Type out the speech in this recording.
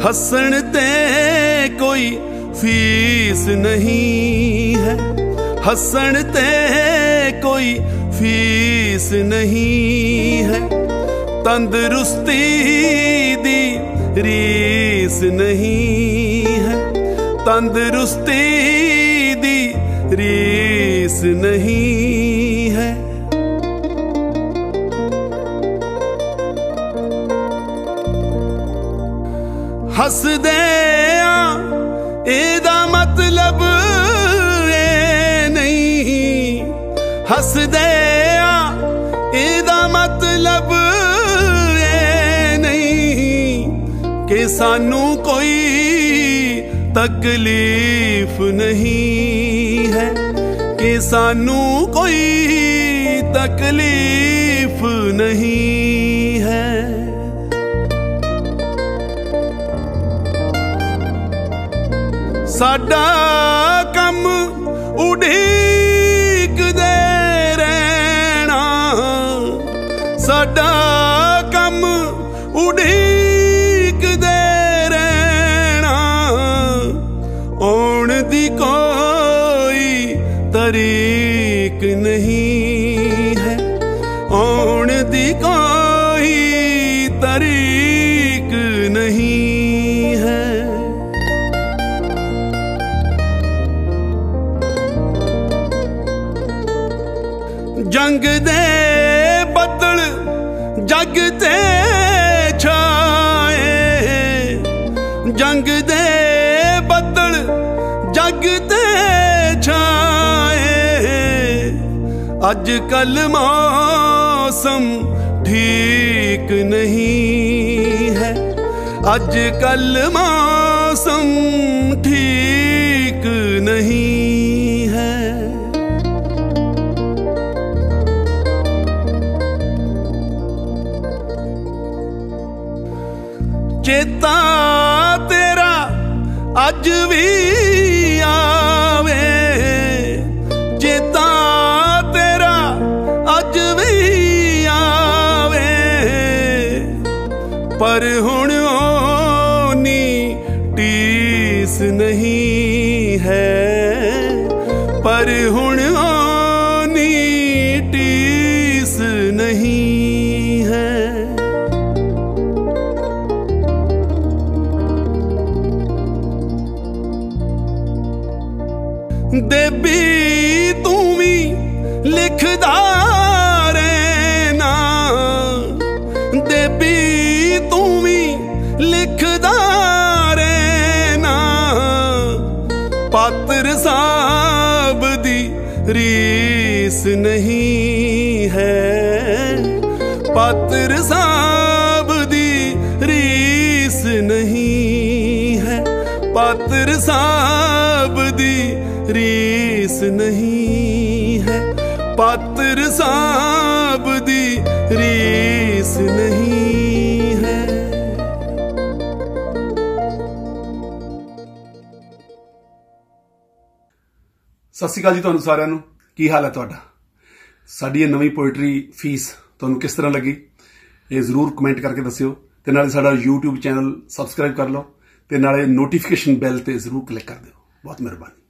हसन ते कोई फीस नहीं है, हसन ते कोई फीस नहीं है। तंदुरुस्ती दी रीस नहीं है, तंदुरुस्ती दी रीस नहीं है। हसदे एदा मतलब ए नहीं, हसदे एदा मतलब ए नहीं कि सानू कोई तकलीफ नहीं है, कि सानू कोई तकलीफ नहीं है। साडा कम उड़ीक दे रहना, साडा कम उड़ीक दे रहना। आउण दी कोई तरीक नहीं है, आउण दी कोई तरीक नहीं है। जंग दे बदल जग ते छाए, जंग दे बदल जग ते छाए। अज कल मौसम ठीक नहीं है, अज कल मौसम ठीक नहीं है। चेता तेरा अज भी आवे, चेता तेरा अज भी आवे। पर हुण ओनी टीस नहीं है, पर हुण ओनी टीस नहीं है। देबी तू भी लिखदा रहना, देबी तू भी लिखदा रहना। पात्र साहब दी रीस नहीं है, पात्र साहब दी रीस नहीं है, पात्र साहब दी रीस नहीं है, पात्र साहब दी रीस नहीं है। सत श्री अकाल जी तुहानू सारिआं नू, की हाल है तुहाडा? साडी ये नवीं पोएट्री फीस तुहानू किस तरह लगी ये जरूर कमेंट करके दस्सिओ, ते नाले साडा यूट्यूब चैनल सबसक्राइब कर लो, ते नाले नोटिफिकेशन बैल ते जरूर क्लिक कर दिओ। बहुत मेहरबानी।